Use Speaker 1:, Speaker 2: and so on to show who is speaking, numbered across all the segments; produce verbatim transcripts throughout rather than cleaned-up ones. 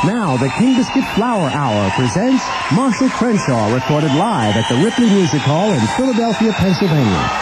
Speaker 1: Now, the King Biscuit Flower Hour presents Marshall Crenshaw, recorded live at the Ripley Music Hall in Philadelphia, Pennsylvania.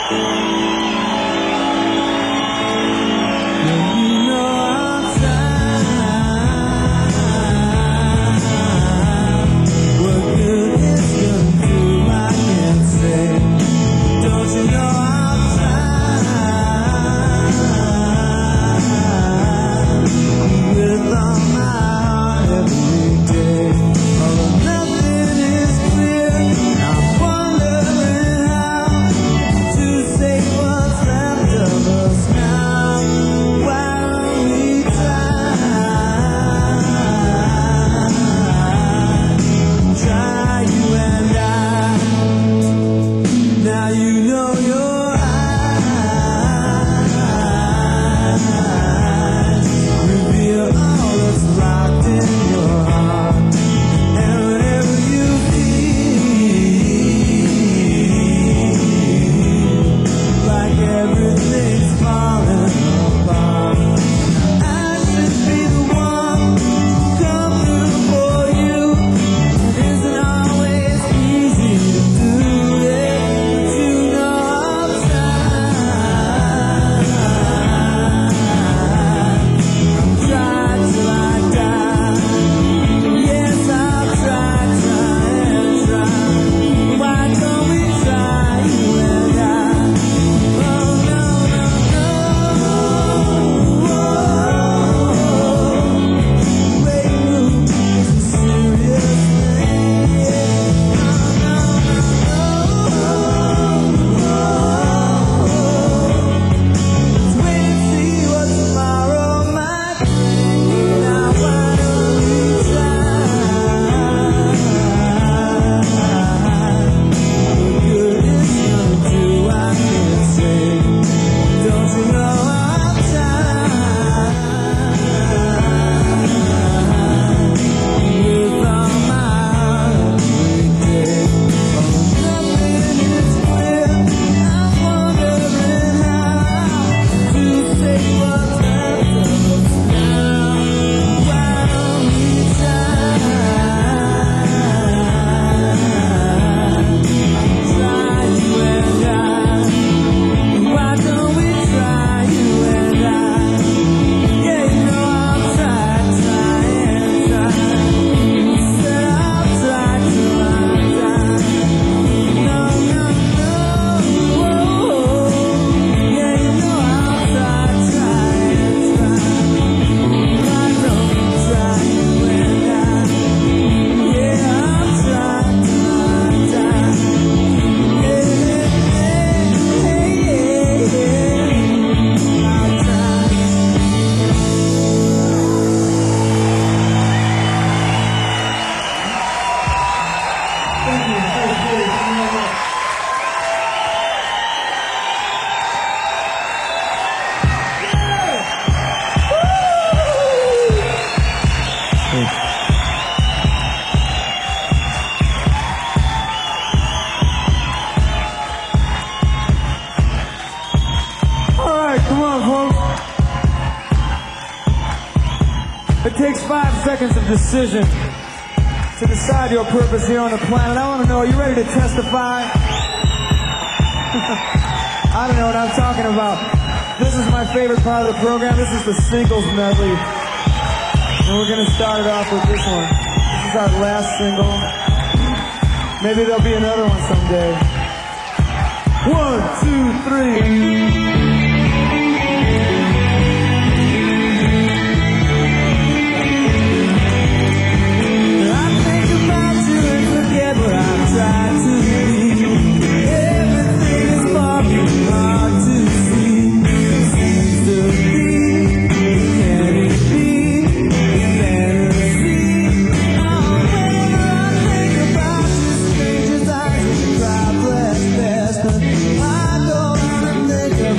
Speaker 2: It takes five seconds of decision to decide your purpose here on the planet. I want to know, are you ready to testify? I don't know what I'm talking about. This is my favorite part of the program. This is the singles medley. And we're going to start it off with this one. This is our last single. Maybe there'll be another one someday. One, two, three. Where I try to be, everything is far too hard to see. Seems to be, can it be, fantasy? Oh, whenever I think about you, strangers' eyes and cry, bless best. I go on and think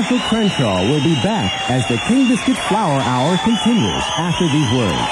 Speaker 1: Marshall Crenshaw will be back as the King Biscuit Flower Hour continues after these words.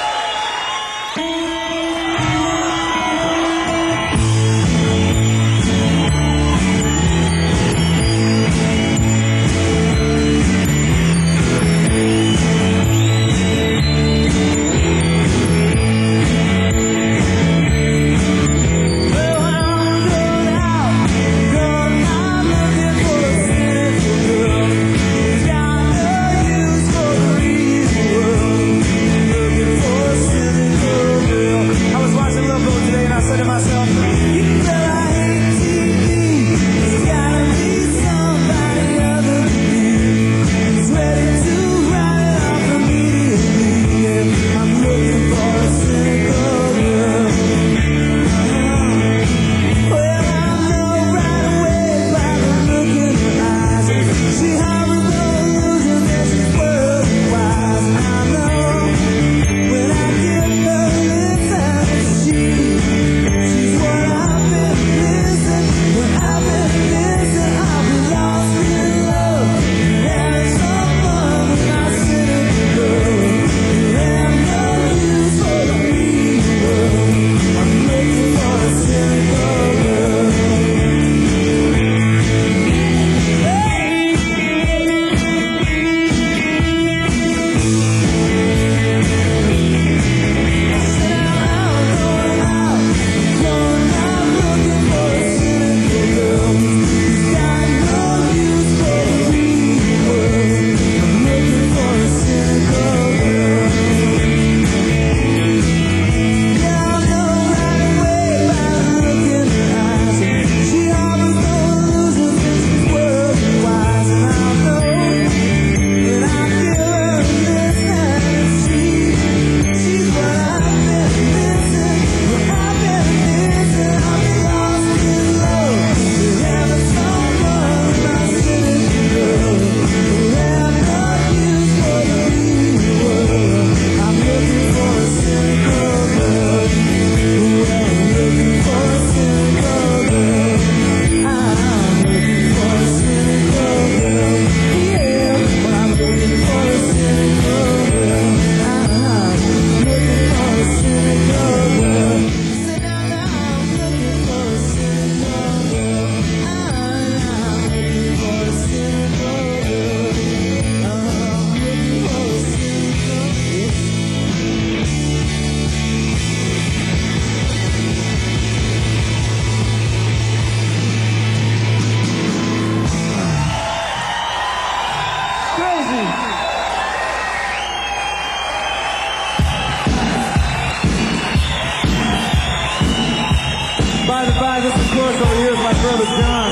Speaker 2: By the by, this of course over here is my brother John.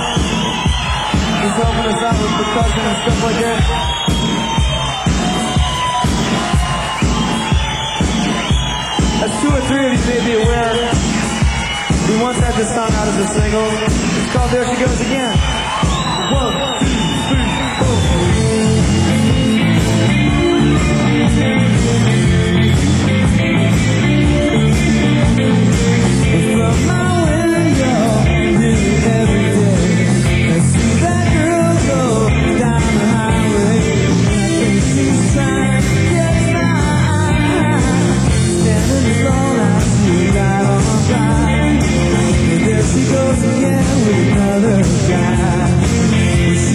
Speaker 2: He's helping us out with percussion and stuff like that. As two or three of you may be aware, we once had this song out as a single. It's called There She Goes Again. One, two, three, four. From my window, every day, I see that girl go down the highway. I think she's trying to get by. Standing alone, I see her right on my side. And there she goes again with another guy.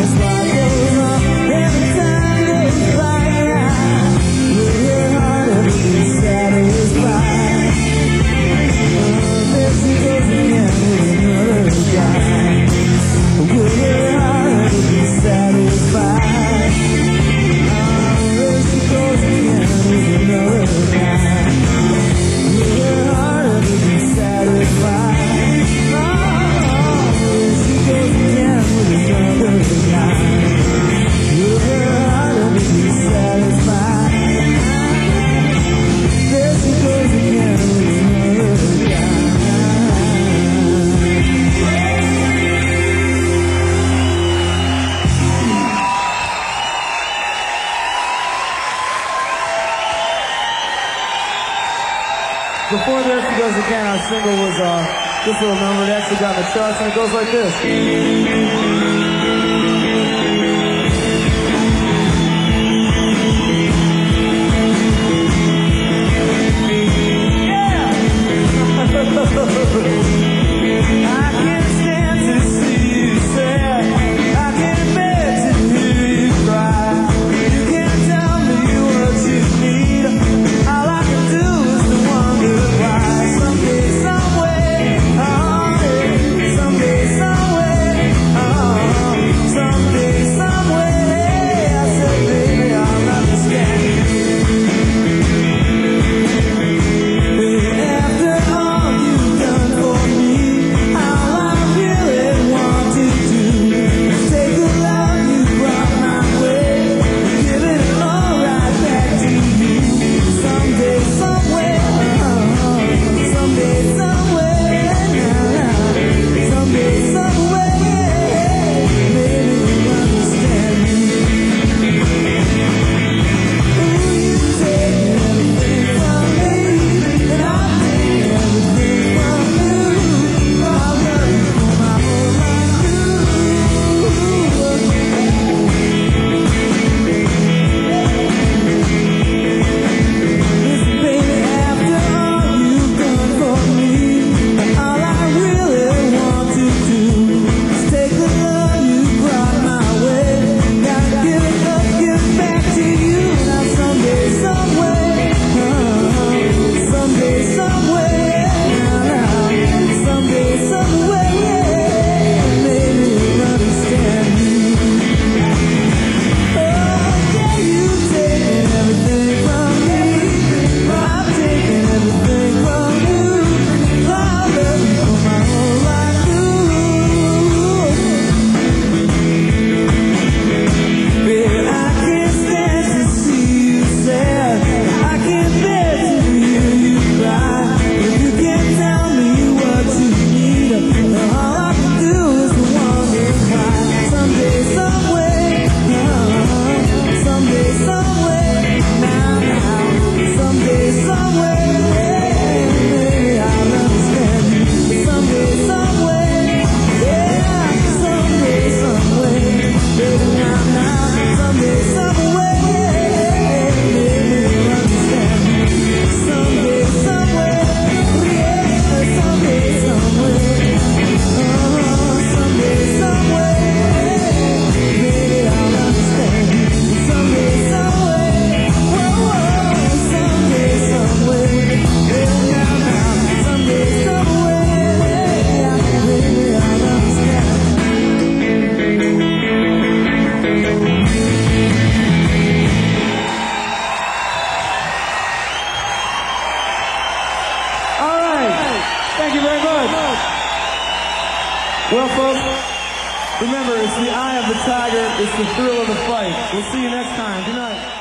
Speaker 2: this life goes on, every time goes by, will your heart ever be satisfied? There she goes again with another guy. Will your heart ever be satisfied? There she goes again with another guy. Will your heart ever be satisfied? Oh, there she goes again with another guy. Will your heart ever be satisfied? There she goes again with another guy. Before There She Goes Again, our single was uh, this little number. It actually got in the charts, and it goes like this. I can't stand to see you sad. I can't bear to hear you cry. You can't tell me what you need. All I can do is to wonder why. Someday, someway, oh, yeah. Someday, someway, oh, someday, someway. I said, baby, I'll understand you. After all you've done for me, all I really want to do is take the love you brought my way, give it all right back to you. Someday, somewhere, oh, someday, somewhere, someday, somewhere, maybe you'll understand me. Ooh, you've taken everything from me, and I've taken everything from you. I'll love you for my whole life Listen, baby, after all you've done for me, all I really want to do is take the love you brought my way. Gotta give it up, give it back to you. Now someday, someway, oh, someday, somewhere, someday, somewhere, maybe you'll understand me. Oh, yeah, you've taken everything from me. I've taken everything from you. I'll love you for my whole life through. Baby, I can't stand to see you sad. I can't bear to hear you cry. If you can't tell me what you need, then all I can do is to wonder why. Someday, someway, oh, someday, someway, now, now, someday, someway, maybe I'll understand you. Someday, someway, yeah, someday, someway, baby, now, now, someday, someway, maybe you'll understand me. Someday, someway, yeah, someday, someway, oh, someday, someway, maybe I'll understand you. Someday, someway, whoa, whoa, someday, someway, baby, now, now, someday, someway, yeah, maybe I'll understand. All right. Thank you very much. Well, folks, remember, it's the eye of the tiger. It's the thrill of the fight. We'll see you next time. Good night.